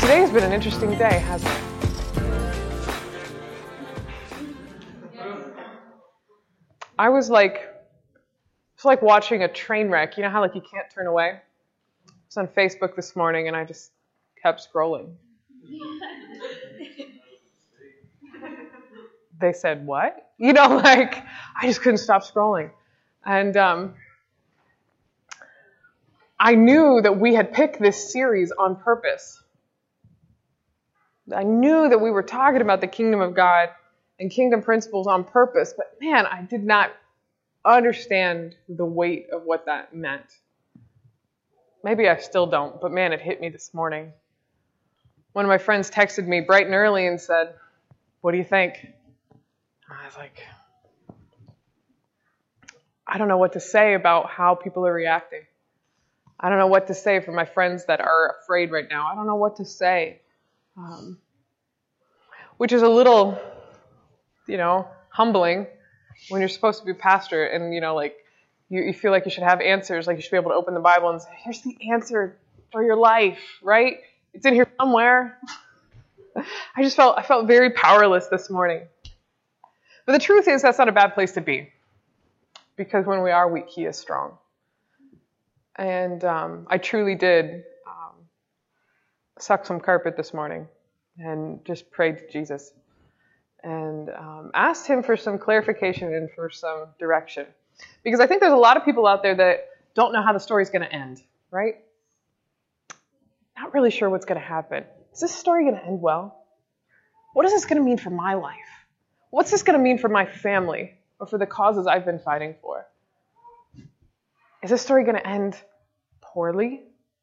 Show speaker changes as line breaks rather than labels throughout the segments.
Today's been an interesting day, hasn't it? It's like watching a train wreck. You know how you can't turn away? I was on Facebook this morning and I just kept scrolling. They said, what? I just couldn't stop scrolling. And I knew that we had picked this series on purpose. I knew that we were talking about the kingdom of God and kingdom principles on purpose, but man, I did not understand the weight of what that meant. Maybe I still don't, but man, it hit me this morning. One of my friends texted me bright and early and said, what do you think? I was like, I don't know what to say about how people are reacting. I don't know what to say for my friends that are afraid right now. I don't know what to say. Which is a little, humbling when you're supposed to be a pastor and, you feel like you should have answers, like you should be able to open the Bible and say, here's the answer for your life, right? It's in here somewhere. I felt very powerless this morning. But the truth is that's not a bad place to be, because when we are weak, He is strong. And I truly did suck some carpet this morning and just prayed to Jesus and asked Him for some clarification and for some direction. Because I think there's a lot of people out there that don't know how the story's going to end, right? Not really sure what's going to happen. Is this story going to end well? What is this going to mean for my life? What's this going to mean for my family or for the causes I've been fighting for? Is this story going to end poorly?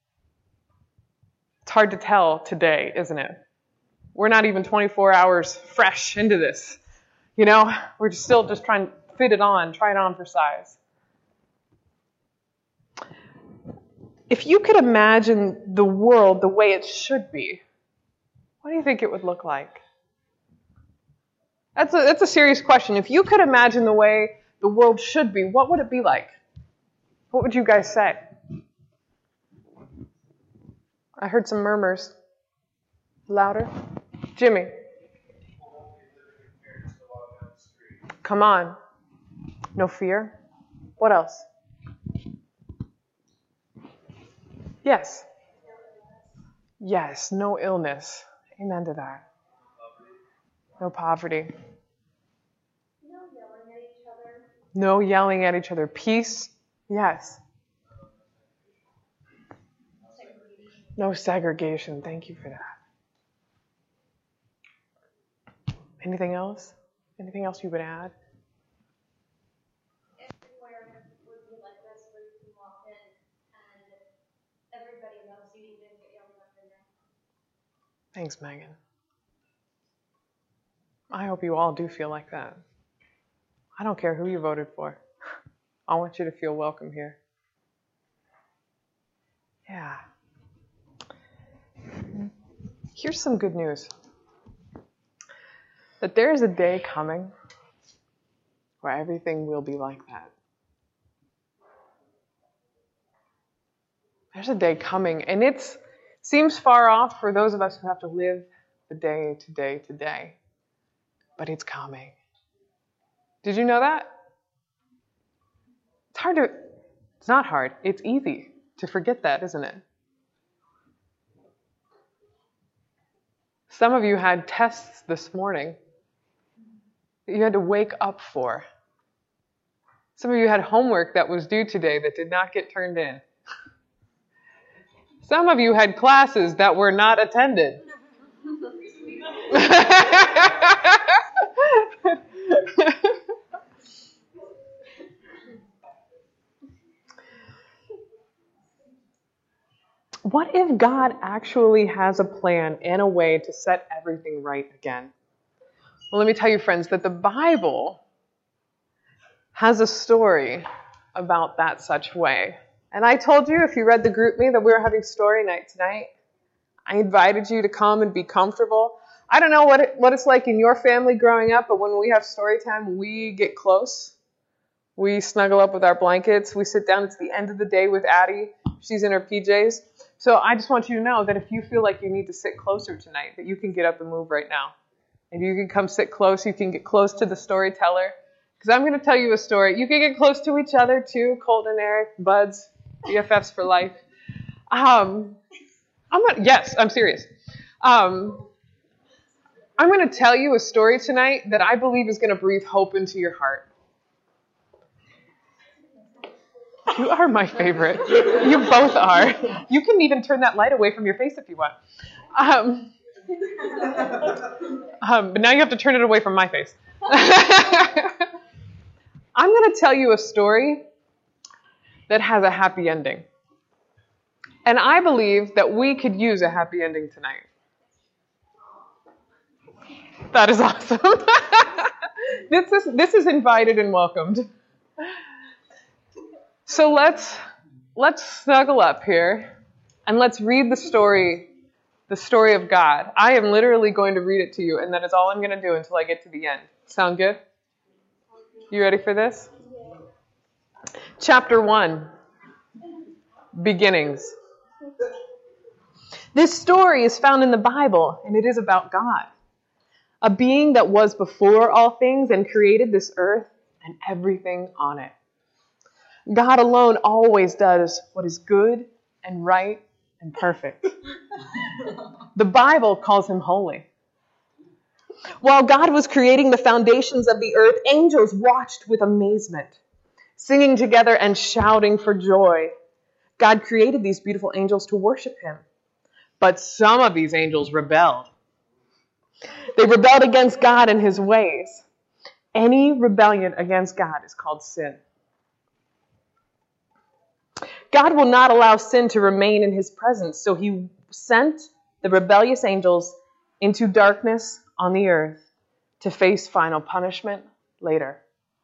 It's hard to tell today, isn't it? We're not even 24 hours fresh into this. We're still just trying to fit it on, try it on for size. If you could imagine the world the way it should be, what do you think it would look like? That's a serious question. If you could imagine the way the world should be, what would it be like? What would you guys say? I heard some murmurs. Louder. Jimmy. Come on. No fear. What else? Yes. Yes, no illness. Amen to that. No poverty.
No yelling at each other.
No yelling at each other. Peace. Yes. No segregation. Thank you for that. Anything else? Anything else you would add?
Everywhere would be like this, where you can walk in and everybody knows you didn't get yelled at in there.
Thanks, Megan. I hope you all do feel like that. I don't care who you voted for. I want you to feel welcome here. Yeah. Here's some good news. That there is a day coming where everything will be like that. There's a day coming, and it seems far off for those of us who have to live the day to day to day. But it's coming. Did you know that? It's not hard. It's easy to forget that, isn't it? Some of you had tests this morning that you had to wake up for. Some of you had homework that was due today that did not get turned in. Some of you had classes that were not attended. What if God actually has a plan and a way to set everything right again? Well, let me tell you, friends, that the Bible has a story about that such way. And I told you, if you read the group me, that we were having story night tonight. I invited you to come and be comfortable. I don't know what it's like in your family growing up, but when we have story time, we get close. We snuggle up with our blankets. We sit down. It's the end of the day with Addie. She's in her PJs. So I just want you to know that if you feel like you need to sit closer tonight, that you can get up and move right now. And you can come sit close. You can get close to the storyteller. Because I'm going to tell you a story. You can get close to each other too. Colton and Eric, buds, BFFs for life. Yes, I'm serious. I'm going to tell you a story tonight that I believe is going to breathe hope into your heart. You are my favorite. You both are. You can even turn that light away from your face if you want. But now you have to turn it away from my face. I'm going to tell you a story that has a happy ending. And I believe that we could use a happy ending tonight. That is awesome. This is invited and welcomed. So let's snuggle up here and let's read the story of God. I am literally going to read it to you, and that is all I'm going to do until I get to the end. Sound good? You ready for this? Chapter 1. Beginnings. This story is found in the Bible, and it is about God, a being that was before all things and created this earth and everything on it. God alone always does what is good and right and perfect. The Bible calls him holy. While God was creating the foundations of the earth, angels watched with amazement, singing together and shouting for joy. God created these beautiful angels to worship him. But some of these angels rebelled. They rebelled against God and his ways. Any rebellion against God is called sin. God will not allow sin to remain in his presence, so he sent the rebellious angels into darkness on the earth to face final punishment later.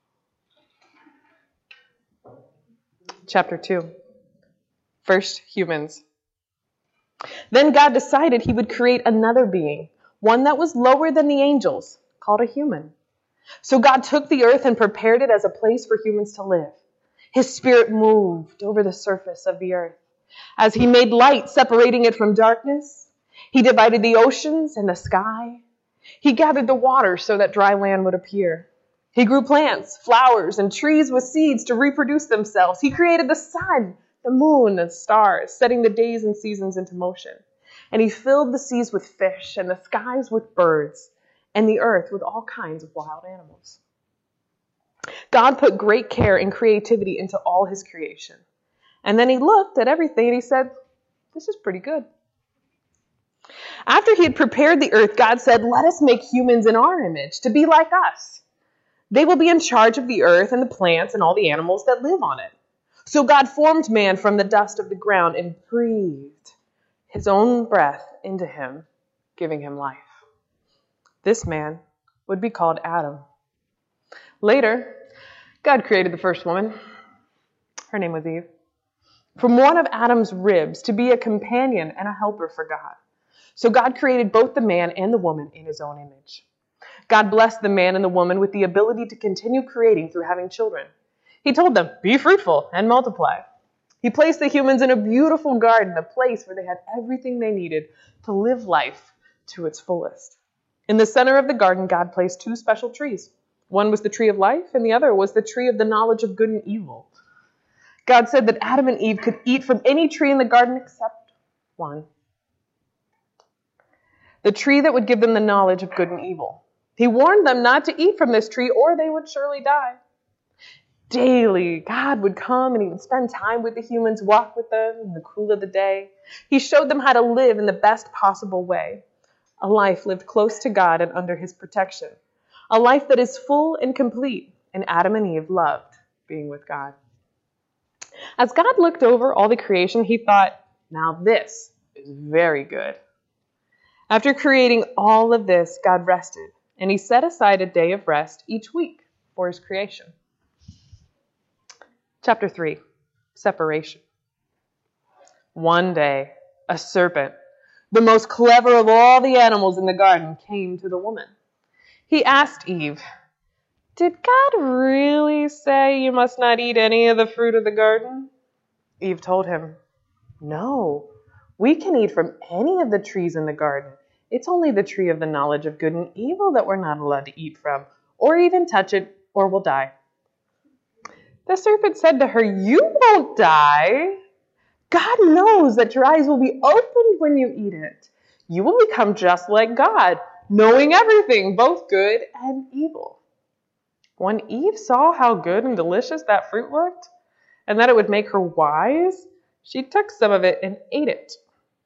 Chapter 2. First, humans. Then God decided he would create another being, one that was lower than the angels, called a human. So God took the earth and prepared it as a place for humans to live. His spirit moved over the surface of the earth. As he made light, separating it from darkness, he divided the oceans and the sky. He gathered the water so that dry land would appear. He grew plants, flowers, and trees with seeds to reproduce themselves. He created the sun, the moon, and stars, setting the days and seasons into motion. And he filled the seas with fish and the skies with birds and the earth with all kinds of wild animals. God put great care and creativity into all his creation. And then he looked at everything and he said, "This is pretty good." After he had prepared the earth, God said, "Let us make humans in our image, to be like us. They will be in charge of the earth and the plants and all the animals that live on it." So God formed man from the dust of the ground and breathed his own breath into him, giving him life. This man would be called Adam. Later, God created the first woman. Her name was Eve. From one of Adam's ribs to be a companion and a helper for God. So God created both the man and the woman in his own image. God blessed the man and the woman with the ability to continue creating through having children. He told them, "Be fruitful and multiply." He placed the humans in a beautiful garden, a place where they had everything they needed to live life to its fullest. In the center of the garden, God placed two special trees. One was the tree of life, and the other was the tree of the knowledge of good and evil. God said that Adam and Eve could eat from any tree in the garden except one. The tree that would give them the knowledge of good and evil. He warned them not to eat from this tree or they would surely die. Daily, God would come and he would spend time with the humans, walk with them in the cool of the day. He showed them how to live in the best possible way. A life lived close to God and under his protection. A life that is full and complete, and Adam and Eve loved being with God. As God looked over all the creation, he thought, "Now this is very good." After creating all of this, God rested, and he set aside a day of rest each week for his creation. Chapter 3, Separation. One day, a serpent, the most clever of all the animals in the garden, came to the woman. He asked Eve, Did God really say you must not eat any of the fruit of the garden? Eve told him, No, we can eat from any of the trees in the garden. It's only the tree of the knowledge of good and evil that we're not allowed to eat from, or even touch it, or we'll die. The serpent said to her, You won't die. God knows that your eyes will be opened when you eat it. You will become just like God, knowing everything, both good and evil. When Eve saw how good and delicious that fruit looked, and that it would make her wise, she took some of it and ate it.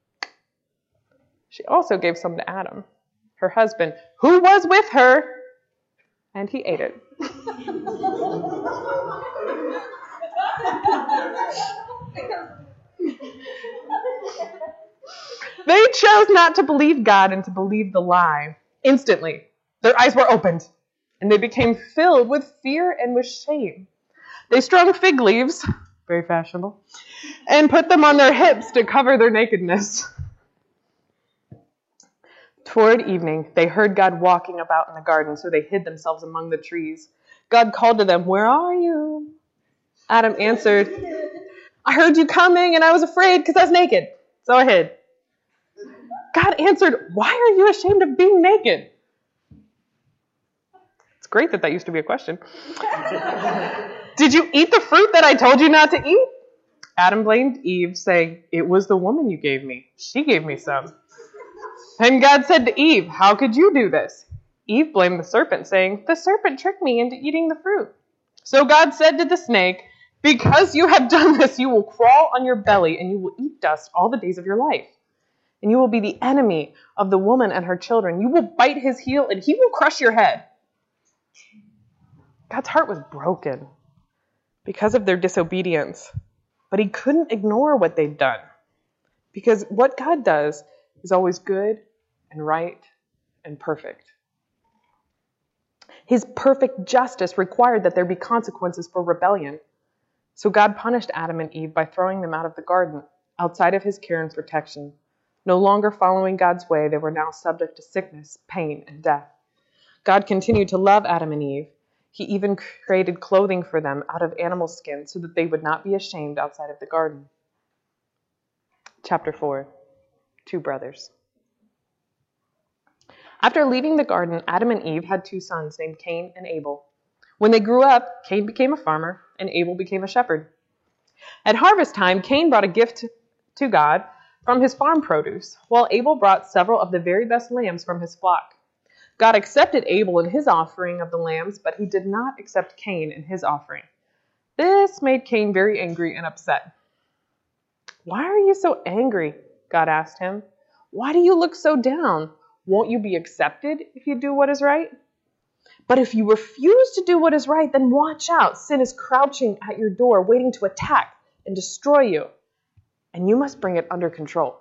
She also gave some to Adam, her husband, who was with her, and he ate it. They chose not to believe God and to believe the lie. Instantly, their eyes were opened, and they became filled with fear and with shame. They strung fig leaves, very fashionable, and put them on their hips to cover their nakedness. Toward evening, they heard God walking about in the garden, so they hid themselves among the trees. God called to them, Where are you? Adam answered, I heard you coming, and I was afraid because I was naked, so I hid. God answered, Why are you ashamed of being naked? It's great that used to be a question. Did you eat the fruit that I told you not to eat? Adam blamed Eve, saying, It was the woman you gave me. She gave me some. And God said to Eve, How could you do this? Eve blamed the serpent, saying, The serpent tricked me into eating the fruit. So God said to the snake, Because you have done this, you will crawl on your belly, and you will eat dust all the days of your life. And you will be the enemy of the woman and her children. You will bite his heel, and he will crush your head. God's heart was broken because of their disobedience. But he couldn't ignore what they'd done. Because what God does is always good and right and perfect. His perfect justice required that there be consequences for rebellion. So God punished Adam and Eve by throwing them out of the garden, outside of his care and protection. No longer following God's way, they were now subject to sickness, pain, and death. God continued to love Adam and Eve. He even created clothing for them out of animal skin so that they would not be ashamed outside of the garden. Chapter 4. 2 brothers. After leaving the garden, Adam and Eve had 2 sons named Cain and Abel. When they grew up, Cain became a farmer and Abel became a shepherd. At harvest time, Cain brought a gift to God from his farm produce, while Abel brought several of the very best lambs from his flock. God accepted Abel and his offering of the lambs, but he did not accept Cain and his offering. This made Cain very angry and upset. Why are you so angry? God asked him. Why do you look so down? Won't you be accepted if you do what is right? But if you refuse to do what is right, then watch out. Sin is crouching at your door, waiting to attack and destroy you. And you must bring it under control.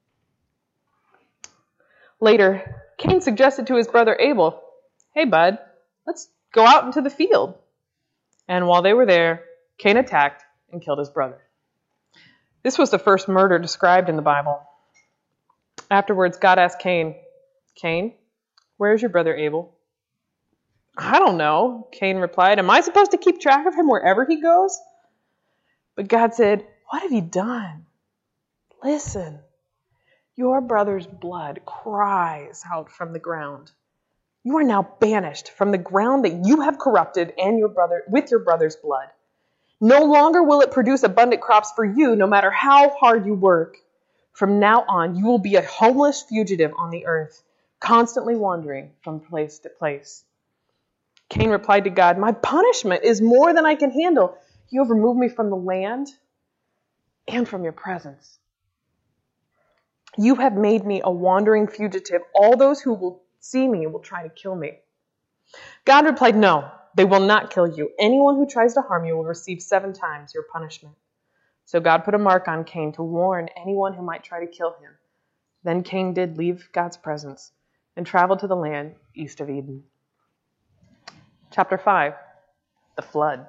Later, Cain suggested to his brother Abel, Hey, bud, let's go out into the field. And while they were there, Cain attacked and killed his brother. This was the first murder described in the Bible. Afterwards, God asked Cain, Cain, where's your brother Abel? I don't know, Cain replied. Am I supposed to keep track of him wherever he goes? But God said, What have you done? Listen, your brother's blood cries out from the ground. You are now banished from the ground that you have corrupted and with your brother's blood. No longer will it produce abundant crops for you, no matter how hard you work. From now on, you will be a homeless fugitive on the earth, constantly wandering from place to place. Cain replied to God, My punishment is more than I can handle. You have removed me from the land and from your presence. You have made me a wandering fugitive. All those who will see me will try to kill me. God replied, No, they will not kill you. Anyone who tries to harm you will receive 7 times your punishment. So God put a mark on Cain to warn anyone who might try to kill him. Then Cain did leave God's presence and traveled to the land east of Eden. Chapter 5, the flood.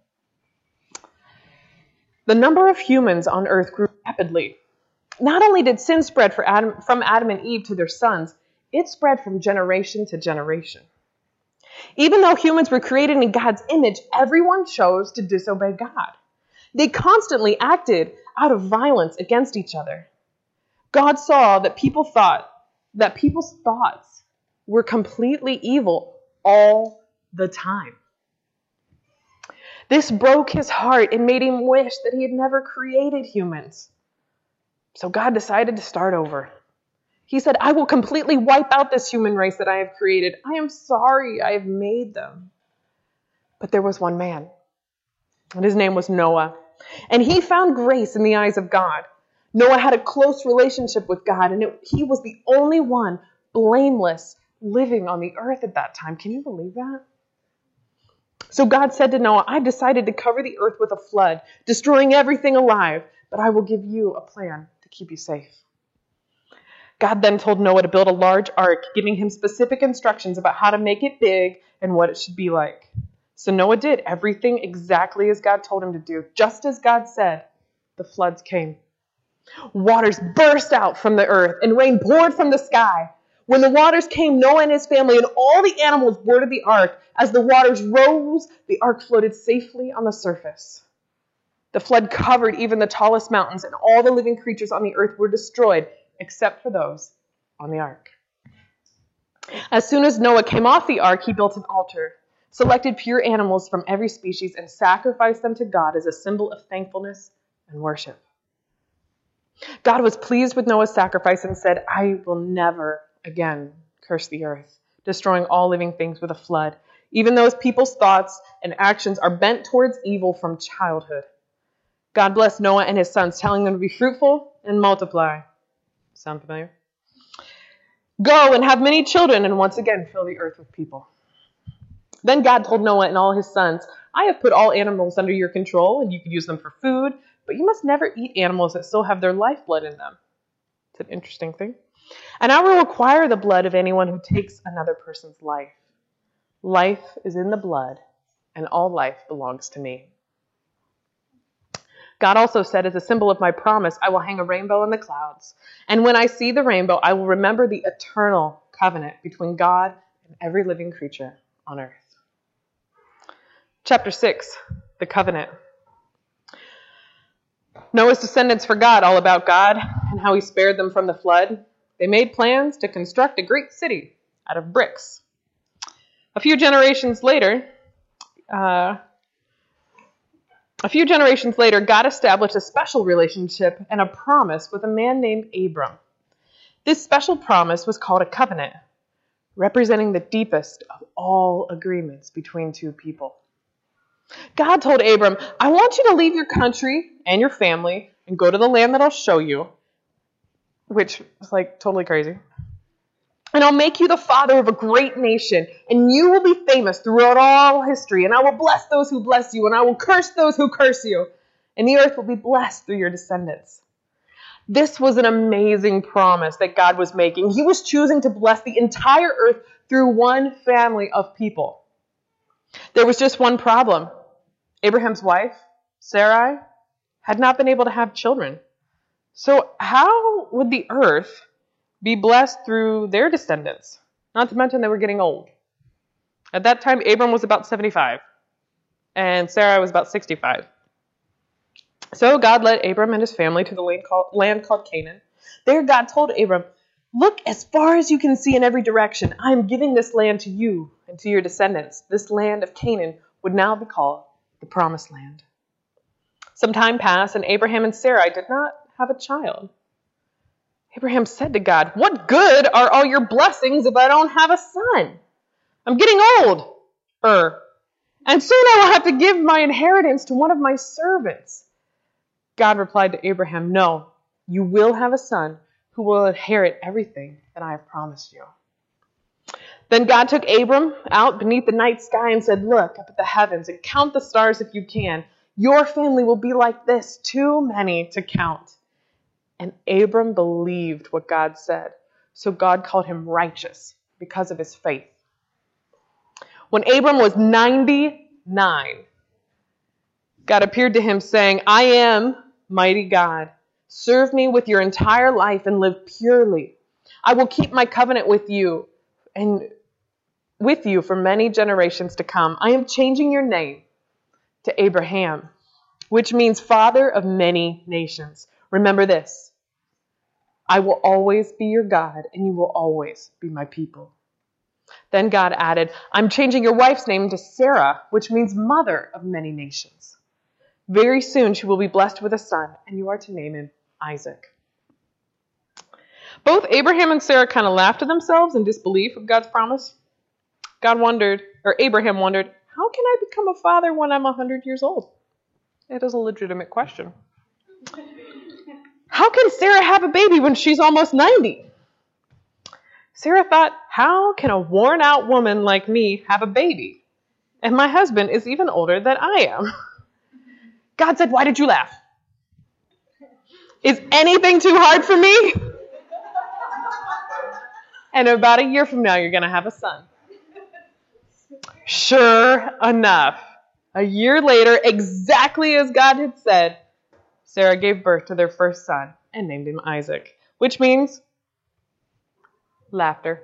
The number of humans on earth grew rapidly. Not only did sin spread from Adam and Eve to their sons, it spread from generation to generation. Even though humans were created in God's image, everyone chose to disobey God. They constantly acted out of violence against each other. God saw that people's thoughts were completely evil all the time. This broke his heart and made him wish that he had never created humans. So God decided to start over. He said, I will completely wipe out this human race that I have created. I am sorry I have made them. But there was one man, and his name was Noah. And he found grace in the eyes of God. Noah had a close relationship with God, and he was the only one blameless living on the earth at that time. Can you believe that? So God said to Noah, I've decided to cover the earth with a flood, destroying everything alive, but I will give you a plan to keep you safe. God then told Noah to build a large ark, giving him specific instructions about how to make it big and what it should be like. So Noah did everything exactly as God told him to do. Just as God said, the floods came. Waters burst out from the earth and rain poured from the sky. When the waters came, Noah and his family and all the animals boarded the ark. As the waters rose, the ark floated safely on the surface. The flood covered even the tallest mountains, and all the living creatures on the earth were destroyed, except for those on the ark. As soon as Noah came off the ark, he built an altar, selected pure animals from every species, and sacrificed them to God as a symbol of thankfulness and worship. God was pleased with Noah's sacrifice and said, I will never again curse the earth, destroying all living things with a flood, even though people's thoughts and actions are bent towards evil from childhood. God blessed Noah and his sons, telling them to be fruitful and multiply. Sound familiar? Go and have many children, and once again fill the earth with people. Then God told Noah and all his sons, I have put all animals under your control, and you can use them for food, but you must never eat animals that still have their lifeblood in them. It's an interesting thing. And I will require the blood of anyone who takes another person's life. Life is in the blood, and all life belongs to me. God also said, as a symbol of my promise, I will hang a rainbow in the clouds. And when I see the rainbow, I will remember the eternal covenant between God and every living creature on earth. Chapter 6, the covenant. Noah's descendants forgot all about God and how he spared them from the flood. They made plans to construct a great city out of bricks. A few generations later, God established a special relationship and a promise with a man named Abram. This special promise was called a covenant, representing the deepest of all agreements between two people. God told Abram, I want you to leave your country and your family and go to the land that I'll show you, which is like totally crazy. And I'll make you the father of a great nation, and you will be famous throughout all history, and I will bless those who bless you, and I will curse those who curse you, and the earth will be blessed through your descendants. This was an amazing promise that God was making. He was choosing to bless the entire earth through one family of people. There was just one problem. Abraham's wife, Sarai, had not been able to have children. So how would the earth be blessed through their descendants? Not to mention they were getting old. At that time, Abram was about 75, and Sarai was about 65. So God led Abram and his family to the land called Canaan. There God told Abram, look as far as you can see in every direction. I am giving this land to you and to your descendants. This land of Canaan would now be called the Promised Land. Some time passed, and Abraham and Sarai did not have a child. Abraham said to God, what good are all your blessings if I don't have a son? I'm getting old. And soon I will have to give my inheritance to one of my servants. God replied to Abraham, no, you will have a son who will inherit everything that I have promised you. Then God took Abram out beneath the night sky and said, look up at the heavens and count the stars if you can. Your family will be like this, too many to count. And Abram believed what God said, so God called him righteous because of his faith. When Abram was 99, God appeared to him saying, I am mighty God. Serve me with your entire life and live purely. I will keep my covenant with you and with you for many generations to come. I am changing your name to Abraham, which means father of many nations. Remember this: I will always be your God, and you will always be my people. Then God added, I'm changing your wife's name to Sarah, which means mother of many nations. Very soon she will be blessed with a son, and you are to name him Isaac. Both Abraham and Sarah kind of laughed to themselves in disbelief of God's promise. Abraham wondered, how can I become a father when I'm 100 years old? It is a legitimate question. How can Sarah have a baby when she's almost 90? Sarah thought, how can a worn-out woman like me have a baby? And my husband is even older than I am. God said, why did you laugh? Is anything too hard for me? And about a year from now, you're going to have a son. Sure enough, a year later, exactly as God had said, Sarah gave birth to their first son and named him Isaac, which means laughter.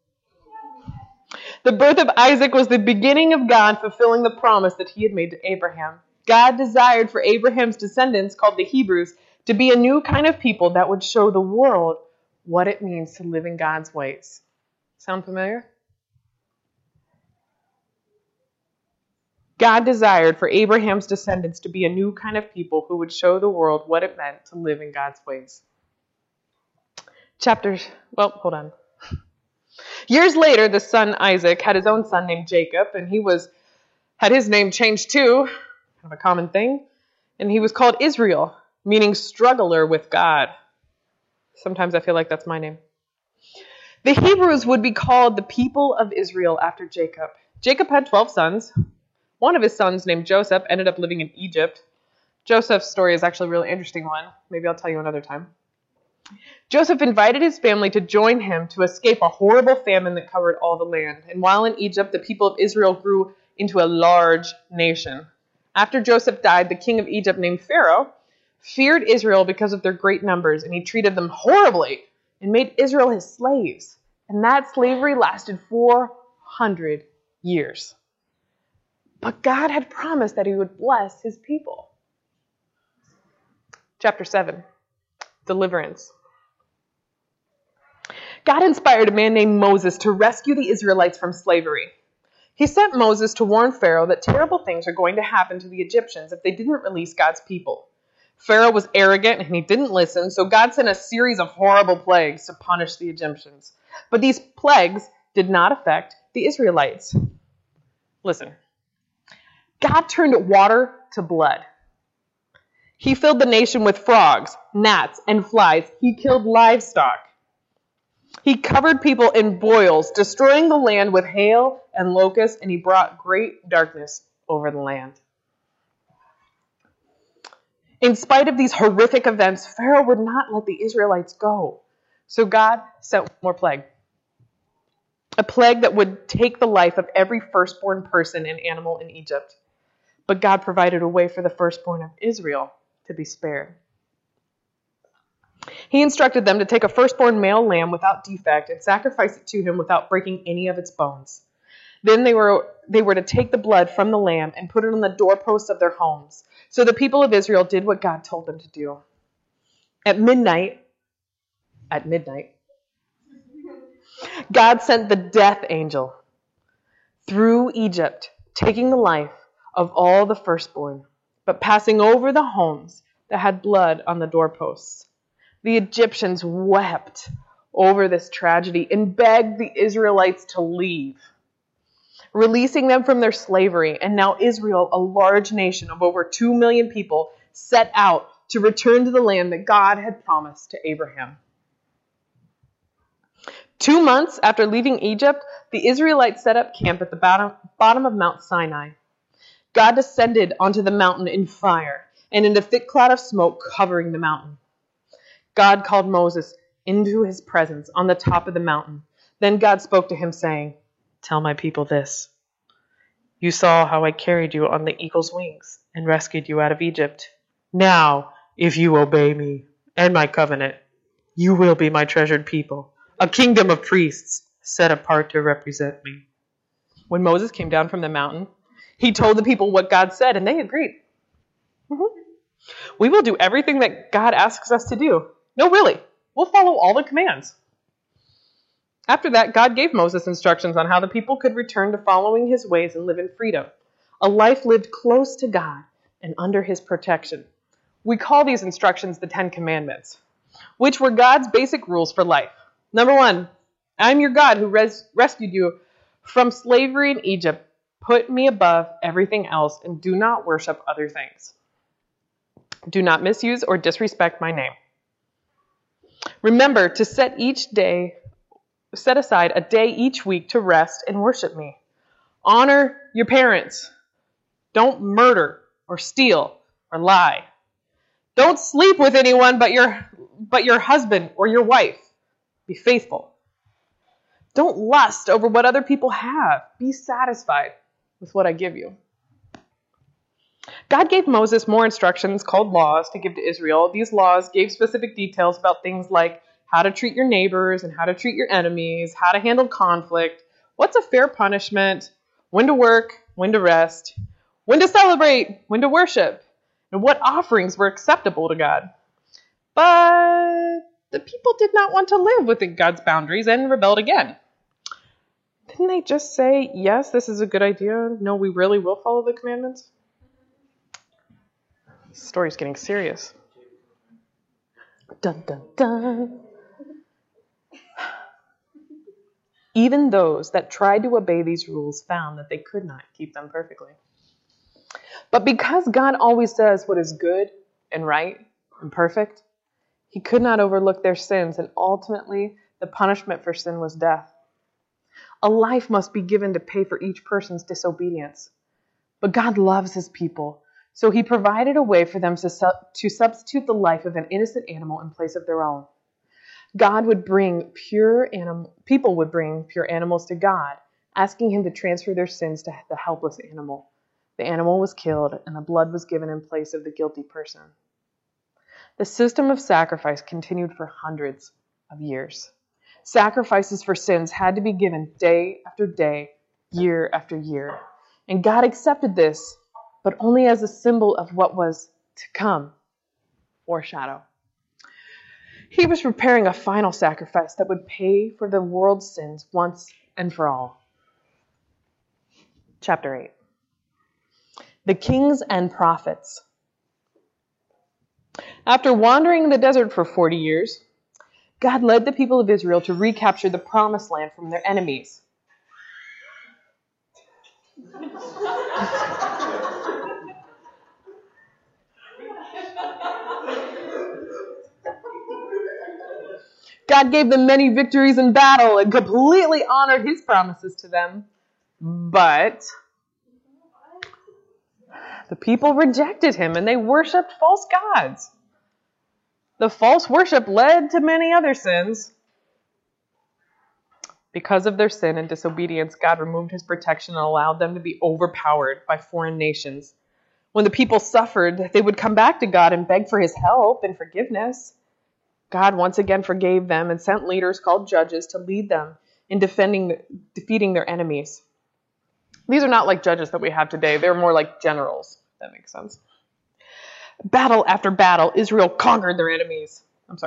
The birth of Isaac was the beginning of God fulfilling the promise that he had made to Abraham. God desired for Abraham's descendants, called the Hebrews, to be a new kind of people that would show the world what it means to live in God's ways. Sound familiar? God desired for Abraham's descendants to be a new kind of people who would show the world what it meant to live in God's ways. Hold on. Years later, the son Isaac had his own son named Jacob, and he had his name changed too, kind of a common thing, and he was called Israel, meaning struggler with God. Sometimes I feel like that's my name. The Hebrews would be called the people of Israel after Jacob. Jacob had 12 sons. One of his sons, named Joseph, ended up living in Egypt. Joseph's story is actually a really interesting one. Maybe I'll tell you another time. Joseph invited his family to join him to escape a horrible famine that covered all the land. And while in Egypt, the people of Israel grew into a large nation. After Joseph died, the king of Egypt, named Pharaoh, feared Israel because of their great numbers, and he treated them horribly and made Israel his slaves. And that slavery lasted 400 years. But God had promised that he would bless his people. Chapter 7, Deliverance. God inspired a man named Moses to rescue the Israelites from slavery. He sent Moses to warn Pharaoh that terrible things are going to happen to the Egyptians if they didn't release God's people. Pharaoh was arrogant and he didn't listen, so God sent a series of horrible plagues to punish the Egyptians. But these plagues did not affect the Israelites. Listen. God turned water to blood. He filled the nation with frogs, gnats, and flies. He killed livestock. He covered people in boils, destroying the land with hail and locusts, and he brought great darkness over the land. In spite of these horrific events, Pharaoh would not let the Israelites go. So God sent one more plague. A plague that would take the life of every firstborn person and animal in Egypt. But God provided a way for the firstborn of Israel to be spared. He instructed them to take a firstborn male lamb without defect and sacrifice it to him without breaking any of its bones. Then they were to take the blood from the lamb and put it on the doorposts of their homes. So the people of Israel did what God told them to do. At midnight, God sent the death angel through Egypt, taking the life of all the firstborn, but passing over the homes that had blood on the doorposts. The Egyptians wept over this tragedy and begged the Israelites to leave, releasing them from their slavery. And now Israel, a large nation of over 2 million people, set out to return to the land that God had promised to Abraham. 2 months after leaving Egypt, the Israelites set up camp at the bottom of Mount Sinai. God descended onto the mountain in fire and in a thick cloud of smoke covering the mountain. God called Moses into his presence on the top of the mountain. Then God spoke to him, saying, "Tell my people this. You saw how I carried you on the eagle's wings and rescued you out of Egypt. Now, if you obey me and my covenant, you will be my treasured people, a kingdom of priests set apart to represent me. When Moses came down from the mountain, he told the people what God said, and they agreed. We will do everything that God asks us to do. No, really. We'll follow all the commands. After that, God gave Moses instructions on how the people could return to following his ways and live in freedom, a life lived close to God and under his protection. We call these instructions the 10 Commandments, which were God's basic rules for life. Number 1, I'm your God who rescued you from slavery in Egypt. Put me above everything else and do not worship other things. Do not misuse or disrespect my name. Remember to set aside a day each week to rest and worship me. Honor your parents. Don't murder or steal or lie. Don't sleep with anyone but your husband or your wife. Be faithful. Don't lust over what other people have. Be satisfied with what I give you. God gave Moses more instructions called laws to give to Israel. These laws gave specific details about things like how to treat your neighbors and how to treat your enemies, how to handle conflict, what's a fair punishment, when to work, when to rest, when to celebrate, when to worship, and what offerings were acceptable to God. But the people did not want to live within God's boundaries and rebelled again. Didn't they just say, yes, this is a good idea? No, we really will follow the commandments? This story's getting serious. Dun, dun, dun. Even those that tried to obey these rules found that they could not keep them perfectly. But because God always does what is good and right and perfect, he could not overlook their sins, and ultimately the punishment for sin was death. A life must be given to pay for each person's disobedience. But God loves his people, so he provided a way for them to substitute the life of an innocent animal in place of their own. People would bring pure animals to God, asking him to transfer their sins to the helpless animal. The animal was killed, and the blood was given in place of the guilty person. The system of sacrifice continued for hundreds of years. Sacrifices for sins had to be given day after day, year after year. And God accepted this, but only as a symbol of what was to come, foreshadow. He was preparing a final sacrifice that would pay for the world's sins once and for all. Chapter 8. The Kings and Prophets. After wandering in the desert for 40 years, God led the people of Israel to recapture the promised land from their enemies. God gave them many victories in battle and completely honored his promises to them. But the people rejected him and they worshipped false gods. The false worship led to many other sins. Because of their sin and disobedience, God removed his protection and allowed them to be overpowered by foreign nations. When the people suffered, they would come back to God and beg for his help and forgiveness. God once again forgave them and sent leaders called judges to lead them in defeating their enemies. These are not like judges that we have today. They're more like generals, if that makes sense. Battle after battle, Israel conquered their enemies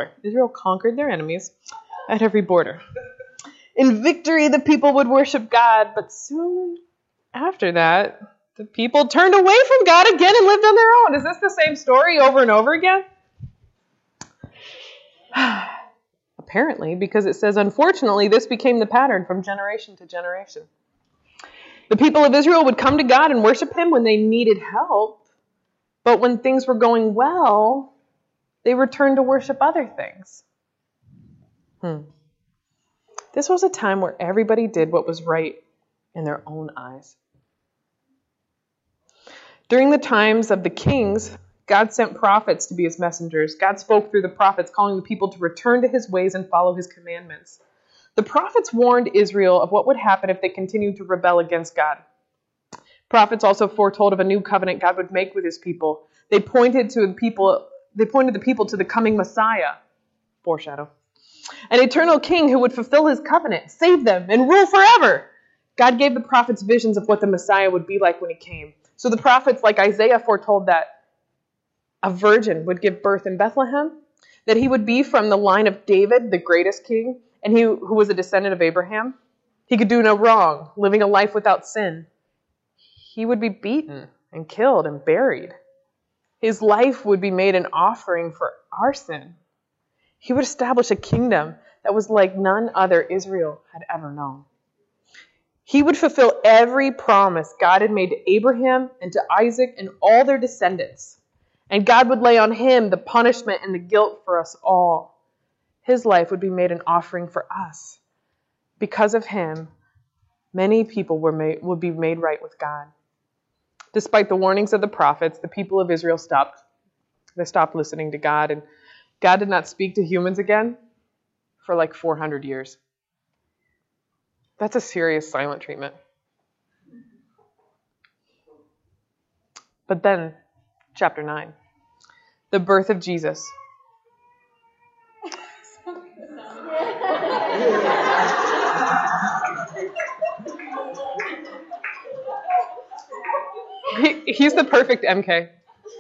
at every border. In victory, the people would worship God, but soon after that, the people turned away from God again and lived on their own. Is this the same story over and over again? Apparently, because it says, unfortunately, this became the pattern from generation to generation. The people of Israel would come to God and worship him when they needed help, but when things were going well, they returned to worship other things. This was a time where everybody did what was right in their own eyes. During the times of the kings, God sent prophets to be his messengers. God spoke through the prophets, calling the people to return to his ways and follow his commandments. The prophets warned Israel of what would happen if they continued to rebel against God. Prophets also foretold of a new covenant God would make with his people. They pointed the people to the coming Messiah, foreshadow, an eternal king who would fulfill his covenant, save them, and rule forever. God gave the prophets visions of what the Messiah would be like when he came. So the prophets, like Isaiah, foretold that a virgin would give birth in Bethlehem, that he would be from the line of David, the greatest king, and who was a descendant of Abraham. He could do no wrong, living a life without sin. He would be beaten and killed and buried. His life would be made an offering for our sin. He would establish a kingdom that was like none other Israel had ever known. He would fulfill every promise God had made to Abraham and to Isaac and all their descendants. And God would lay on him the punishment and the guilt for us all. His life would be made an offering for us. Because of him, many people would be made right with God. Despite the warnings of the prophets, the people of Israel stopped listening to God, and God did not speak to humans again for like 400 years. That's a serious silent treatment. But then, chapter 9, the birth of Jesus. He's the perfect MK.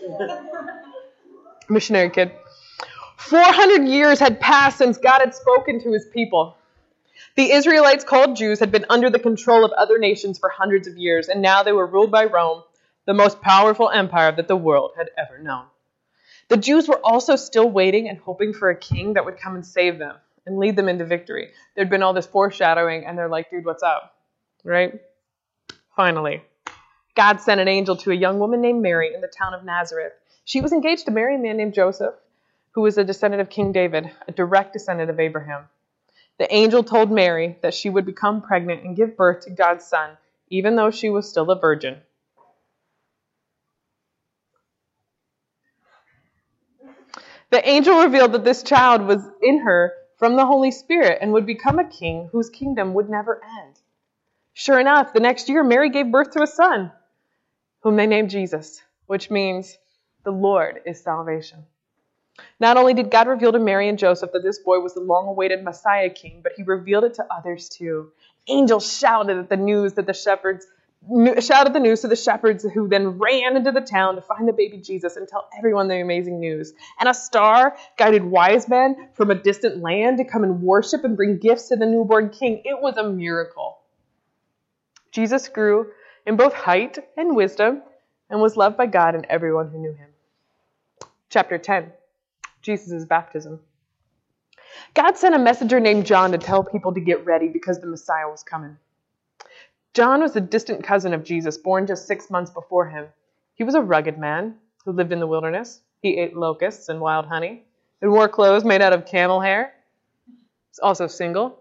Missionary kid. 400 years had passed since God had spoken to his people. The Israelites, called Jews, had been under the control of other nations for hundreds of years, and now they were ruled by Rome, the most powerful empire that the world had ever known. The Jews were also still waiting and hoping for a king that would come and save them and lead them into victory. There'd been all this foreshadowing, and they're like, dude, what's up? Right? Finally, God sent an angel to a young woman named Mary in the town of Nazareth. She was engaged to marry a man named Joseph, who was a descendant of King David, a direct descendant of Abraham. The angel told Mary that she would become pregnant and give birth to God's son, even though she was still a virgin. The angel revealed that this child was in her from the Holy Spirit and would become a king whose kingdom would never end. Sure enough, the next year, Mary gave birth to a son, whom they named Jesus, which means the Lord is salvation. Not only did God reveal to Mary and Joseph that this boy was the long-awaited Messiah king, but he revealed it to others too. Angels shouted the news to the shepherds, who then ran into the town to find the baby Jesus and tell everyone the amazing news. And a star guided wise men from a distant land to come and worship and bring gifts to the newborn king. It was a miracle. Jesus grew in both height and wisdom and was loved by God and everyone who knew him. Chapter 10. Jesus' baptism. God sent a messenger named John to tell people to get ready because the Messiah was coming. John was a distant cousin of Jesus, born just 6 months before him. He was a rugged man who lived in the wilderness. He ate locusts and wild honey and wore clothes made out of camel hair. He's also single.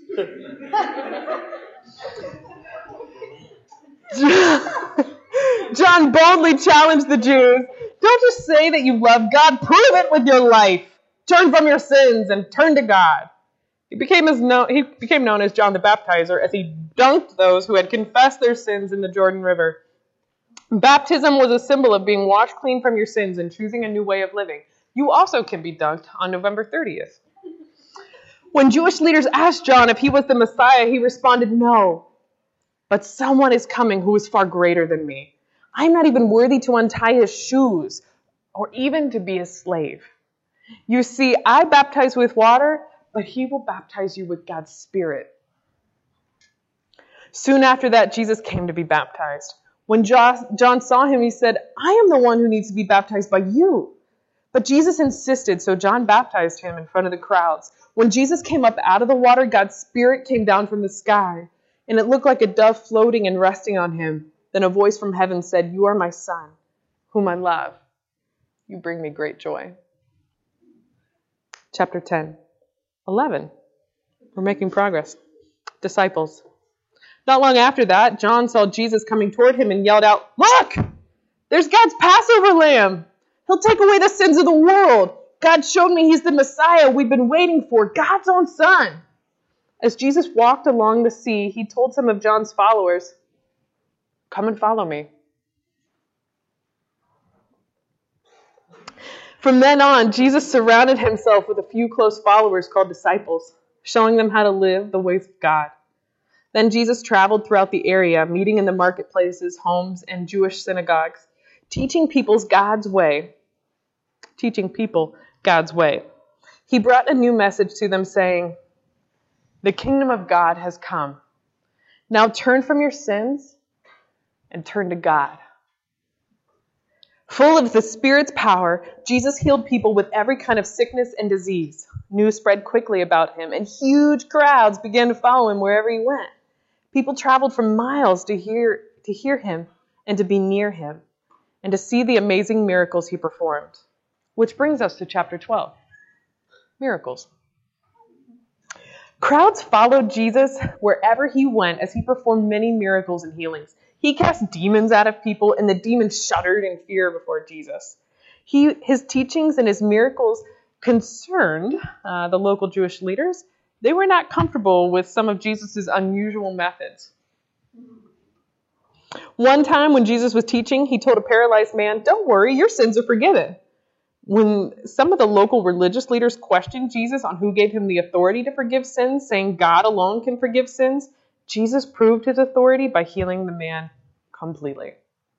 John boldly challenged the Jews. Don't just say that you love God, prove it with your life. Turn from your sins and turn to God. He became known as John the Baptizer as he dunked those who had confessed their sins in the Jordan River. Baptism was a symbol of being washed clean from your sins and choosing a new way of living. You also can be dunked on November 30th. When Jewish leaders asked John if he was the Messiah, he responded, "No, but someone is coming who is far greater than me. I'm not even worthy to untie his shoes or even to be his slave. You see, I baptize with water, but he will baptize you with God's Spirit." Soon after that, Jesus came to be baptized. When John saw him, he said, "I am the one who needs to be baptized by you." But Jesus insisted, so John baptized him in front of the crowds. When Jesus came up out of the water, God's Spirit came down from the sky, and it looked like a dove floating and resting on him. Then a voice from heaven said, "You are my son, whom I love. You bring me great joy." Chapter 10. 11. We're making progress. Disciples. Not long after that, John saw Jesus coming toward him and yelled out, "Look! There's God's Passover lamb! He'll take away the sins of the world! God showed me he's the Messiah we've been waiting for, God's own son!" As Jesus walked along the sea, he told some of John's followers, "Come and follow me." From then on, Jesus surrounded himself with a few close followers called disciples, showing them how to live the ways of God. Then Jesus traveled throughout the area, meeting in the marketplaces, homes, and Jewish synagogues, teaching people God's way. He brought a new message to them, saying, "The kingdom of God has come. Now turn from your sins and turn to God." Full of the Spirit's power, Jesus healed people with every kind of sickness and disease. News spread quickly about him, and huge crowds began to follow him wherever he went. People traveled for miles to hear him and to be near him and to see the amazing miracles he performed. Which brings us to chapter 12. Miracles. Crowds followed Jesus wherever he went as he performed many miracles and healings. He cast demons out of people, and the demons shuddered in fear before Jesus. His teachings and his miracles concerned the local Jewish leaders. They were not comfortable with some of Jesus' unusual methods. One time when Jesus was teaching, he told a paralyzed man, "Don't worry, your sins are forgiven." When some of the local religious leaders questioned Jesus on who gave him the authority to forgive sins, saying God alone can forgive sins, Jesus proved his authority by healing the man completely.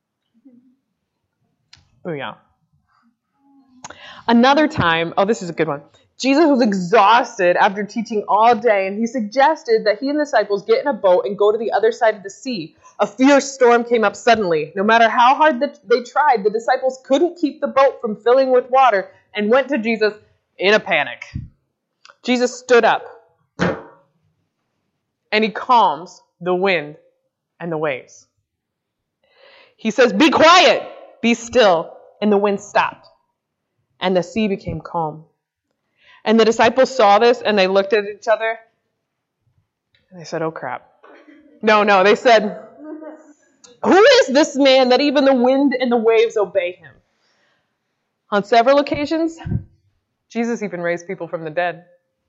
Booyah. Another time, this is a good one. Jesus was exhausted after teaching all day, and he suggested that he and the disciples get in a boat and go to the other side of the sea. A fierce storm came up suddenly. No matter how hard they tried, the disciples couldn't keep the boat from filling with water and went to Jesus in a panic. Jesus stood up, and he calms the wind and the waves. He says, "Be quiet, be still," and the wind stopped, and the sea became calm. And the disciples saw this, and they looked at each other, and they said, "Oh, crap." No, they said, "Who is this man that even the wind and the waves obey him?" On several occasions, Jesus even raised people from the dead.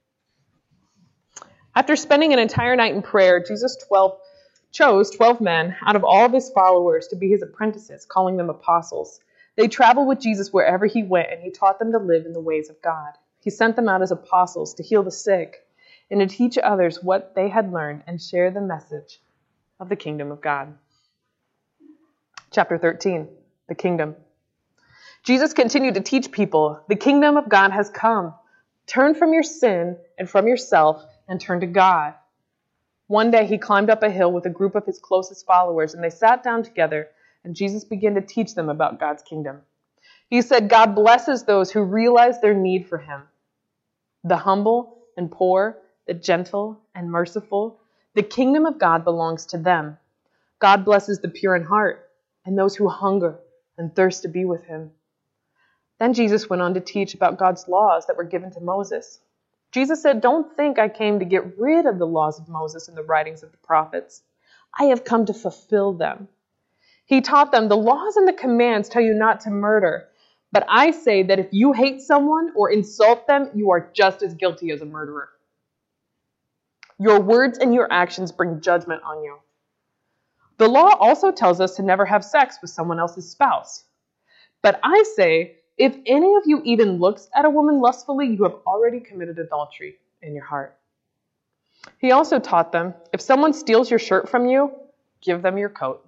After spending an entire night in prayer, Jesus chose 12 men out of all of his followers to be his apprentices, calling them apostles. They traveled with Jesus wherever he went, and he taught them to live in the ways of God. He sent them out as apostles to heal the sick and to teach others what they had learned and share the message of the kingdom of God. Chapter 13, the kingdom. Jesus continued to teach people, "The kingdom of God has come. Turn from your sin and from yourself and turn to God." One day he climbed up a hill with a group of his closest followers, and they sat down together, and Jesus began to teach them about God's kingdom. He said, "God blesses those who realize their need for him. The humble and poor, the gentle and merciful, the kingdom of God belongs to them. God blesses the pure in heart and those who hunger and thirst to be with him." Then Jesus went on to teach about God's laws that were given to Moses. Jesus said, "Don't think I came to get rid of the laws of Moses and the writings of the prophets. I have come to fulfill them." He taught them, "The laws and the commands tell you not to murder. But I say that if you hate someone or insult them, you are just as guilty as a murderer. Your words and your actions bring judgment on you." The law also tells us to never have sex with someone else's spouse. But I say, if any of you even looks at a woman lustfully, you have already committed adultery in your heart. He also taught them, if someone steals your shirt from you, give them your coat.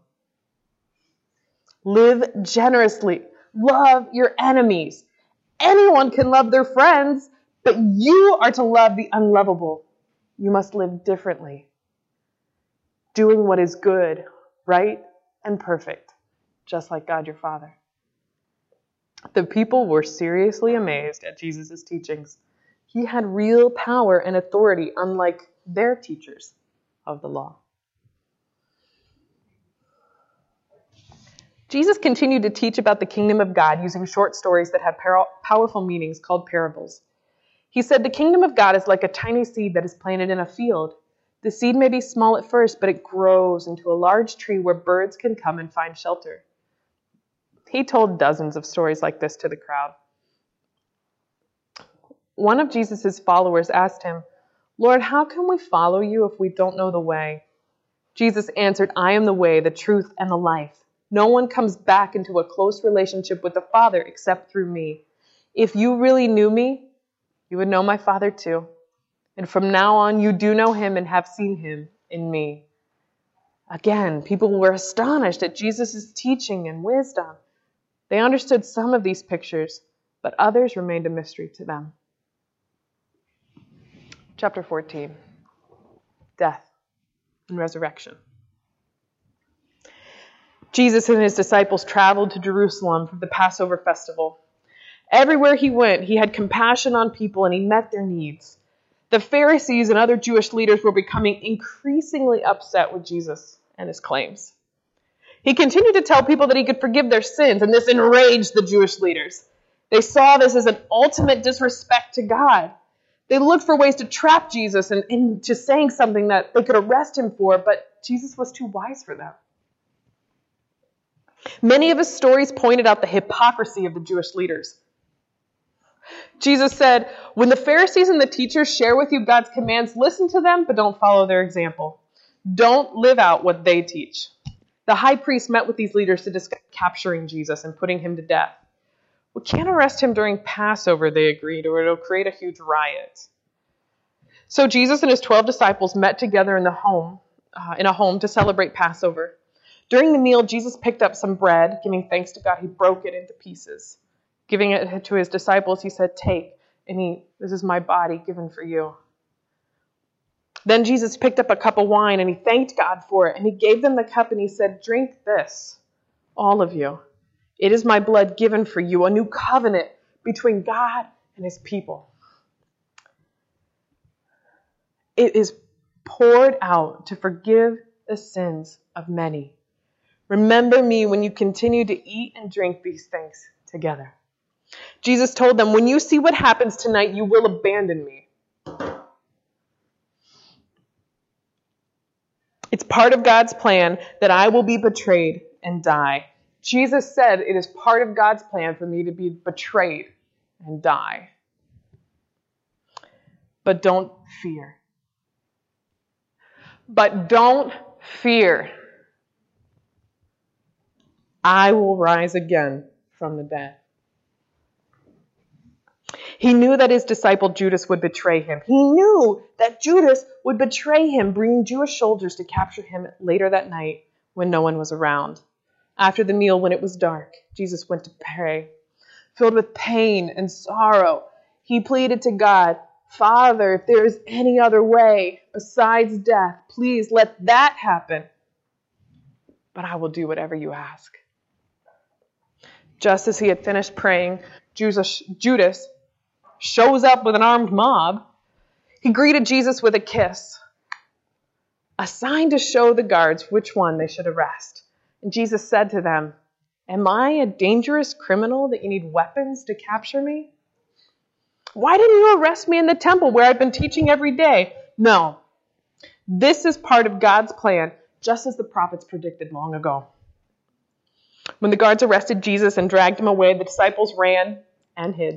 Live generously. Love your enemies. Anyone can love their friends, but you are to love the unlovable. You must live differently, doing what is good, right, and perfect, just like God your Father. The people were seriously amazed at Jesus' teachings. He had real power and authority, unlike their teachers of the law. Jesus continued to teach about the kingdom of God using short stories that had powerful meanings called parables. He said, "The kingdom of God is like a tiny seed that is planted in a field. The seed may be small at first, but it grows into a large tree where birds can come and find shelter." He told dozens of stories like this to the crowd. One of Jesus' followers asked him, "Lord, how can we follow you if we don't know the way?" Jesus answered, "I am the way, the truth, and the life. No one comes back into a close relationship with the Father except through me. If you really knew me, you would know my Father too. And from now on, you do know him and have seen him in me. Again, people were astonished at Jesus' teaching and wisdom. They understood some of these pictures, but others remained a mystery to them. Chapter 14. Death and Resurrection. Jesus and his disciples traveled to Jerusalem for the Passover festival. Everywhere he went, he had compassion on people and he met their needs. The Pharisees and other Jewish leaders were becoming increasingly upset with Jesus and his claims. He continued to tell people that he could forgive their sins, and this enraged the Jewish leaders. They saw this as an ultimate disrespect to God. They looked for ways to trap Jesus into saying something that they could arrest him for, but Jesus was too wise for them. Many of his stories pointed out the hypocrisy of the Jewish leaders. Jesus said, when the Pharisees and the teachers share with you God's commands, listen to them, but don't follow their example. Don't live out what they teach. The high priest met with these leaders to discuss capturing Jesus and putting him to death. We can't arrest him during Passover, they agreed, or it'll create a huge riot. So Jesus and his 12 disciples met together in a home to celebrate Passover. During the meal, Jesus picked up some bread, giving thanks to God. He broke it into pieces. Giving it to his disciples, he said, take and eat. This is my body given for you. Then Jesus picked up a cup of wine and he thanked God for it. And he gave them the cup and he said, drink this, all of you. It is my blood given for you, a new covenant between God and his people. It is poured out to forgive the sins of many. Remember me when you continue to eat and drink these things together. Jesus told them, when you see what happens tonight, you will abandon me. It's part of God's plan that I will be betrayed and die. Jesus said it is part of God's plan for me to be betrayed and die. But don't fear. But don't fear. I will rise again from the dead. He knew that his disciple Judas would betray him. He knew that Judas would betray him, bringing Jewish soldiers to capture him later that night when no one was around. After the meal, when it was dark, Jesus went to pray. Filled with pain and sorrow, he pleaded to God, Father, if there is any other way besides death, please let that happen. But I will do whatever you ask. Just as he had finished praying, Judas shows up with an armed mob. He greeted Jesus with a kiss, a sign to show the guards which one they should arrest. And Jesus said to them, am I a dangerous criminal that you need weapons to capture me? Why didn't you arrest me in the temple where I've been teaching every day? No, this is part of God's plan, just as the prophets predicted long ago. When the guards arrested Jesus and dragged him away, the disciples ran and hid.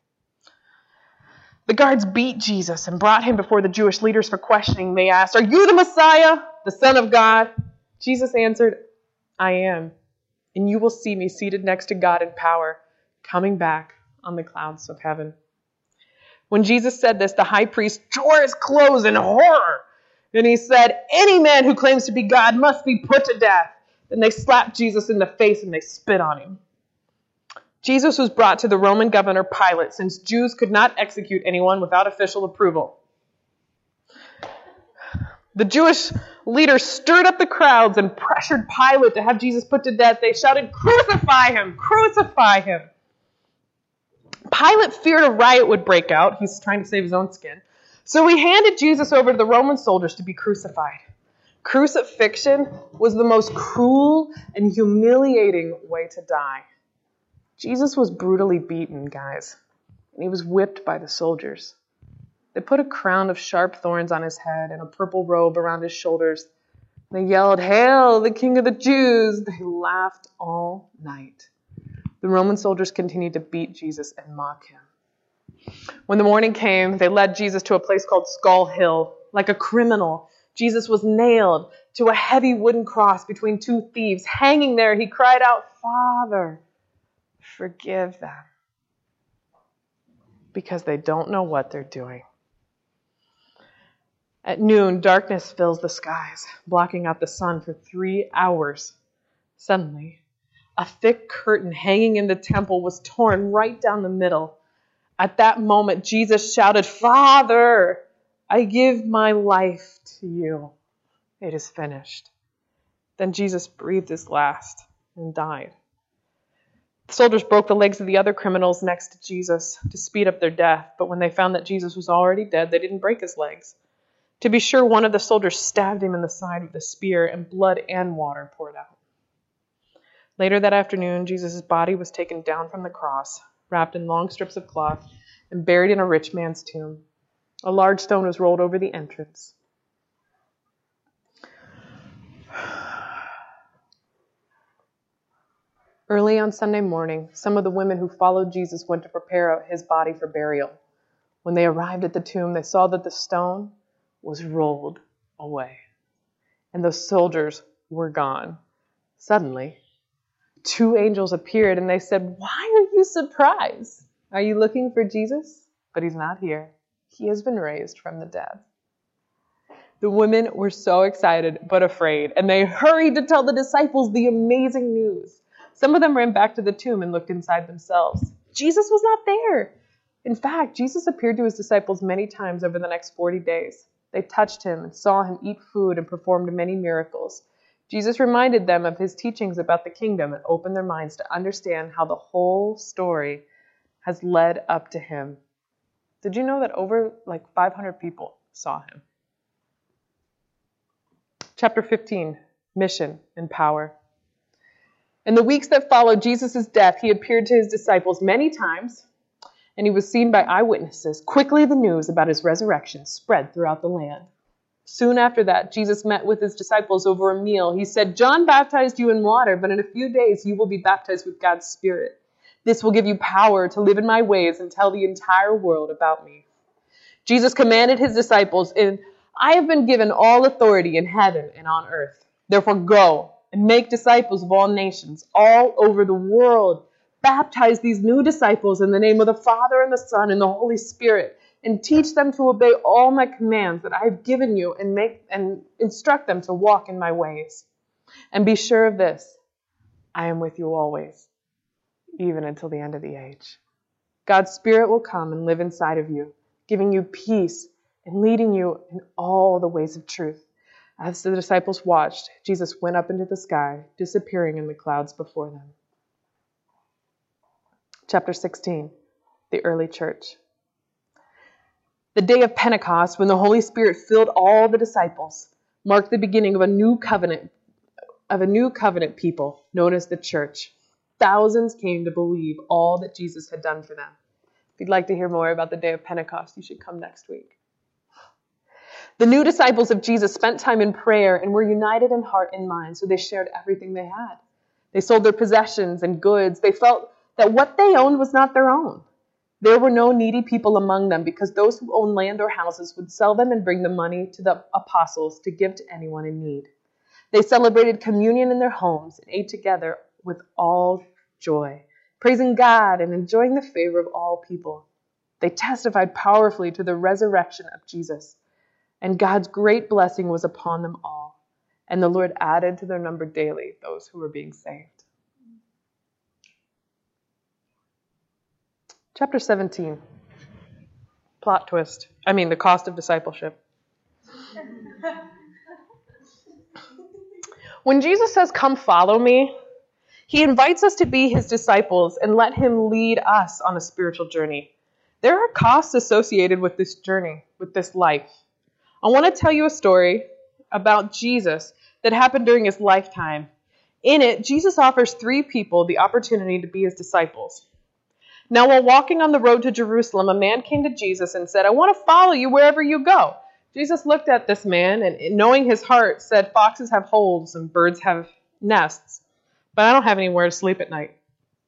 The guards beat Jesus and brought him before the Jewish leaders for questioning. They asked, are you the Messiah, the Son of God? Jesus answered, I am, and you will see me seated next to God in power, coming back on the clouds of heaven. When Jesus said this, the high priest tore his clothes in horror. And he said, any man who claims to be God must be put to death. Then they slapped Jesus in the face and they spit on him. Jesus was brought to the Roman governor Pilate, since Jews could not execute anyone without official approval. The Jewish leaders stirred up the crowds and pressured Pilate to have Jesus put to death. They shouted, crucify him! Crucify him! Pilate feared a riot would break out. He's trying to save his own skin. So he handed Jesus over to the Roman soldiers to be crucified. Crucifixion was the most cruel and humiliating way to die. Jesus was brutally beaten, guys, and he was whipped by the soldiers. They put a crown of sharp thorns on his head and a purple robe around his shoulders. They yelled, Hail, the King of the Jews! They laughed all night. The Roman soldiers continued to beat Jesus and mock him. When the morning came, they led Jesus to a place called Skull Hill. Like a criminal, Jesus was nailed to a heavy wooden cross between two thieves. Hanging there, he cried out, Father, forgive them, because they don't know what they're doing. At noon, darkness fills the skies, blocking out the sun for 3 hours. Suddenly, a thick curtain hanging in the temple was torn right down the middle. At that moment, Jesus shouted, "Father, I give my life to you. It is finished." Then Jesus breathed his last and died. The soldiers broke the legs of the other criminals next to Jesus to speed up their death, but when they found that Jesus was already dead, they didn't break his legs. To be sure, one of the soldiers stabbed him in the side with a spear, and blood and water poured out. Later that afternoon, Jesus' body was taken down from the cross, wrapped in long strips of cloth, and buried in a rich man's tomb. A large stone was rolled over the entrance. Early on Sunday morning, some of the women who followed Jesus went to prepare his body for burial. When they arrived at the tomb, they saw that the stone was rolled away, and the soldiers were gone. Suddenly, 2 angels appeared, and they said, "Why are you surprised? Are you looking for Jesus? But he's not here. He has been raised from the dead." The women were so excited but afraid, and they hurried to tell the disciples the amazing news. Some of them ran back to the tomb and looked inside themselves. Jesus was not there. In fact, Jesus appeared to his disciples many times over the next 40 days. They touched him and saw him eat food and performed many miracles. Jesus reminded them of his teachings about the kingdom and opened their minds to understand how the whole story has led up to him. Did you know that over 500 people saw him? Chapter 15, Mission and Power. In the weeks that followed Jesus' death, he appeared to his disciples many times, and he was seen by eyewitnesses. Quickly, the news about his resurrection spread throughout the land. Soon after that, Jesus met with his disciples over a meal. He said, "John baptized you in water, but in a few days you will be baptized with God's Spirit. This will give you power to live in my ways and tell the entire world about me." Jesus commanded his disciples, "I have been given all authority in heaven and on earth. Therefore go and make disciples of all nations, all over the world. Baptize these new disciples in the name of the Father and the Son and the Holy Spirit, and teach them to obey all my commands that I have given you, and instruct them to walk in my ways. And be sure of this, I am with you always, even until the end of the age." God's Spirit will come and live inside of you, giving you peace and leading you in all the ways of truth. As the disciples watched, Jesus went up into the sky, disappearing in the clouds before them. Chapter 16, the early church. The day of Pentecost, when the Holy Spirit filled all the disciples, marked the beginning of a new covenant people known as the church. Thousands came to believe all that Jesus had done for them. If you'd like to hear more about the day of Pentecost, you should come next week. The new disciples of Jesus spent time in prayer and were united in heart and mind, so they shared everything they had. They sold their possessions and goods. They felt that what they owned was not their own. There were no needy people among them, because those who owned land or houses would sell them and bring the money to the apostles to give to anyone in need. They celebrated communion in their homes and ate together with all joy, praising God and enjoying the favor of all people. They testified powerfully to the resurrection of Jesus, and God's great blessing was upon them all. And the Lord added to their number daily those who were being saved. Chapter 17. Plot twist. The cost of discipleship. When Jesus says, "Come follow me," he invites us to be his disciples and let him lead us on a spiritual journey. There are costs associated with this journey, with this life. I want to tell you a story about Jesus that happened during his lifetime. In it, Jesus offers 3 people the opportunity to be his disciples. Now, while walking on the road to Jerusalem, a man came to Jesus and said, "I want to follow you wherever you go." Jesus looked at this man and, knowing his heart, said, "Foxes have holes and birds have nests, but I don't have anywhere to sleep at night."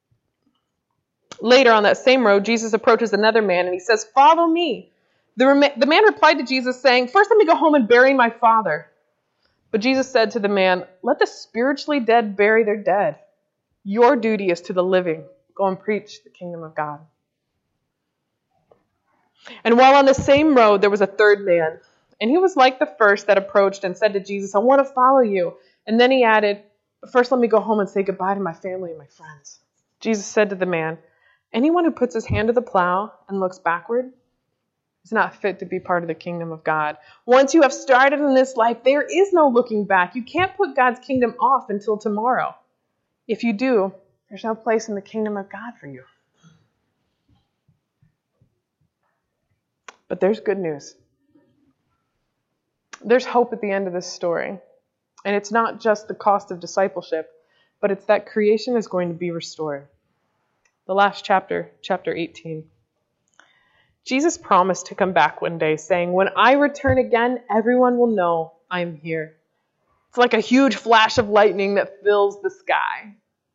Later on that same road, Jesus approaches another man and he says, "Follow me." The man replied to Jesus saying, "First let me go home and bury my father." But Jesus said to the man, "Let the spiritually dead bury their dead. Your duty is to the living. Go and preach the kingdom of God." And while on the same road, there was a third man, And he was like the first that approached and said to Jesus, I want to follow you. And then he added, but first let me go home and say goodbye to my family and my friends. Jesus said to the man, anyone who puts his hand to the plow and looks backward is not fit to be part of the kingdom of God. Once you have started in this life, there is no looking back. You can't put God's kingdom off until tomorrow. If you do, there's no place in the kingdom of God for you. But there's good news. There's hope at the end of this story. And it's not just the cost of discipleship, but it's that creation is going to be restored. The last chapter, chapter 18. Jesus promised to come back one day, saying, when I return again, everyone will know I'm here. It's like a huge flash of lightning that fills the sky.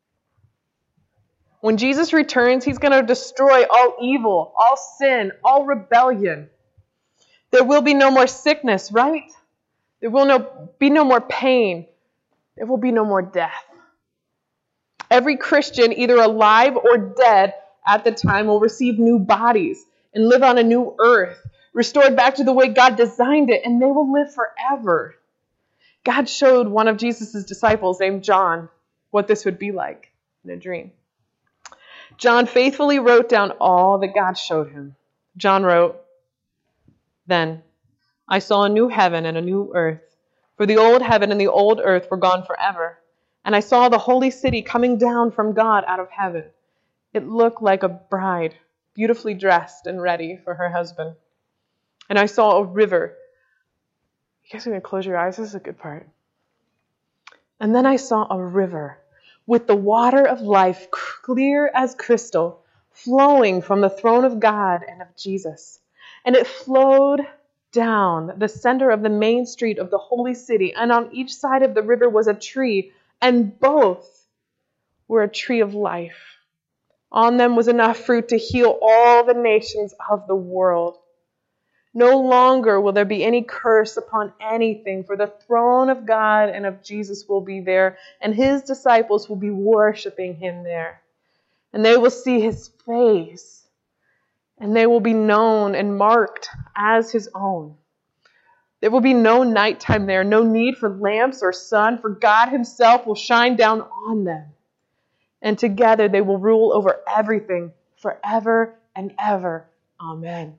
When Jesus returns, he's going to destroy all evil, all sin, all rebellion. There will be no more sickness, right? There will be no more pain. There will be no more death. Every Christian, either alive or dead at the time, will receive new bodies and live on a new earth, restored back to the way God designed it, and they will live forever. God showed one of Jesus' disciples named John what this would be like in a dream. John faithfully wrote down all that God showed him. John wrote, then I saw a new heaven and a new earth, for the old heaven and the old earth were gone forever. And I saw the holy city coming down from God out of heaven. It looked like a bride, beautifully dressed and ready for her husband. And I saw a river. You guys are going to close your eyes? This is a good part. And then I saw a river with the water of life, clear as crystal, flowing from the throne of God and of Jesus. And it flowed down the center of the main street of the holy city. And on each side of the river was a tree, and both were a tree of life. On them was enough fruit to heal all the nations of the world. No longer will there be any curse upon anything, for the throne of God and of Jesus will be there, and his disciples will be worshiping him there. And they will see his face, and they will be known and marked as his own. There will be no nighttime there, no need for lamps or sun, for God himself will shine down on them. And together they will rule over everything forever and ever. Amen.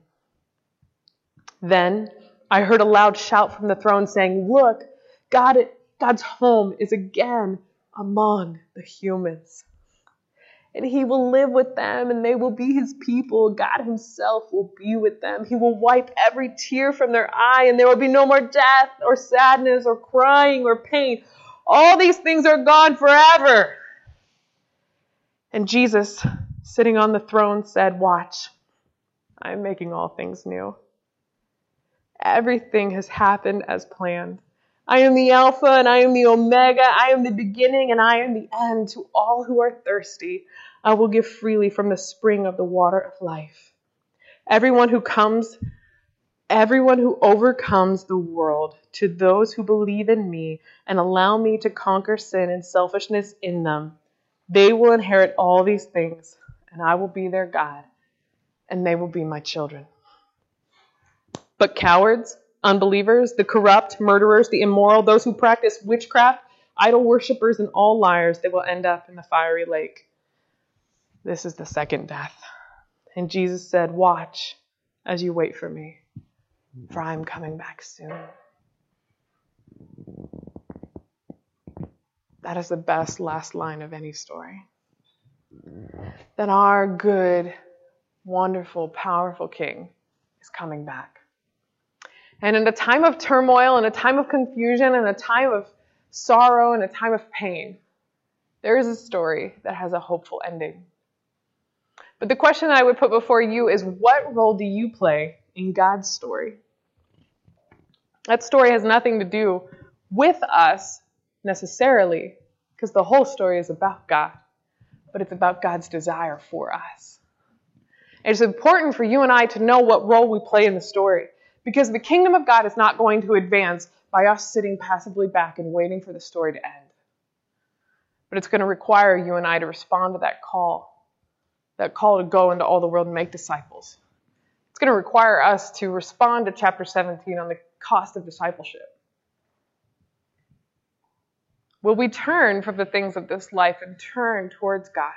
Then I heard a loud shout from the throne saying, look, God's home is again among the humans. And he will live with them, and they will be his people. God himself will be with them. He will wipe every tear from their eye, and there will be no more death or sadness or crying or pain. All these things are gone forever. And Jesus, sitting on the throne, said, watch, I am making all things new. Everything has happened as planned. I am the Alpha and I am the Omega. I am the beginning and I am the end. To all who are thirsty, I will give freely from the spring of the water of life. Everyone who overcomes the world, to those who believe in me and allow me to conquer sin and selfishness in them, they will inherit all these things, and I will be their God, and they will be my children. But cowards, unbelievers, the corrupt, murderers, the immoral, those who practice witchcraft, idol worshippers, and all liars, they will end up in the fiery lake. This is the second death. And Jesus said, watch as you wait for me, for I am coming back soon. That is the best last line of any story. That our good, wonderful, powerful King is coming back. And in a time of turmoil, in a time of confusion, in a time of sorrow, in a time of pain, there is a story that has a hopeful ending. But the question that I would put before you is, what role do you play in God's story? That story has nothing to do with us necessarily, because the whole story is about God, but it's about God's desire for us. It's important for you and I to know what role we play in the story, because the kingdom of God is not going to advance by us sitting passively back and waiting for the story to end. But it's going to require you and I to respond to that call to go into all the world and make disciples. It's going to require us to respond to chapter 17 on the cost of discipleship? Will we turn from the things of this life and turn towards God?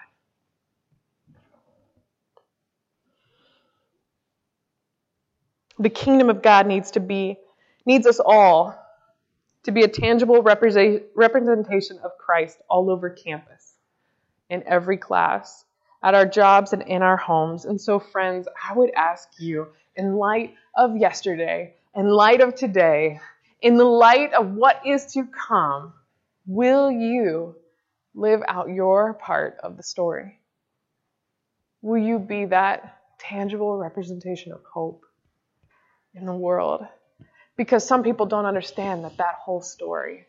The kingdom of God needs us all to be a tangible representation of Christ all over campus, in every class, at our jobs, and in our homes. And so, friends, I would ask you, in light of yesterday, in light of today, in the light of what is to come, will you live out your part of the story? Will you be that tangible representation of hope in the world? Because some people don't understand that whole story,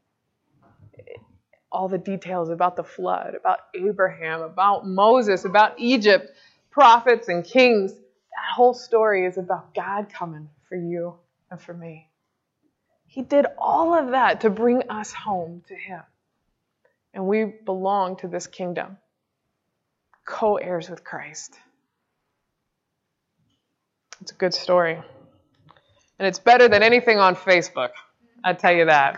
all the details about the flood, about Abraham, about Moses, about Egypt, prophets and kings, that whole story is about God coming for you and for me. He did all of that to bring us home to Him. And we belong to this kingdom, co-heirs with Christ. It's a good story. And it's better than anything on Facebook. I tell you that.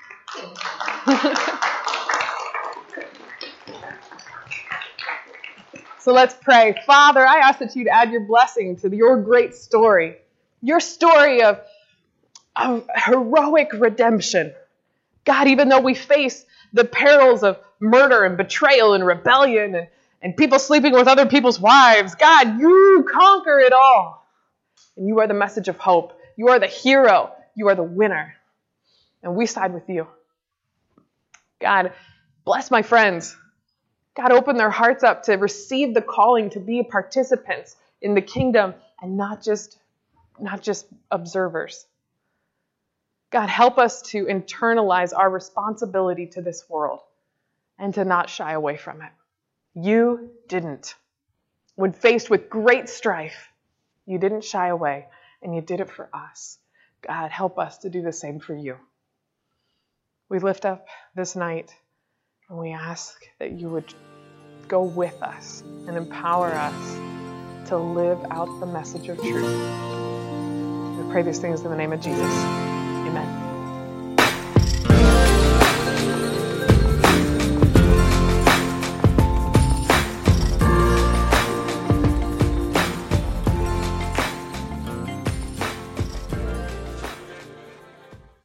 So let's pray. Father, I ask that you'd add your blessing to your great story. Your story of heroic redemption. God, even though we face the perils of murder and betrayal and rebellion and people sleeping with other people's wives, God, you conquer it all. And you are the message of hope. You are the hero. You are the winner. And we side with you. God, bless my friends. God, open their hearts up to receive the calling to be participants in the kingdom and not just observers. God, help us to internalize our responsibility to this world and to not shy away from it. You didn't. When faced with great strife, you didn't shy away, and you did it for us. God, help us to do the same for you. We lift up this night, and we ask that you would go with us and empower us to live out the message of truth. We pray these things in the name of Jesus.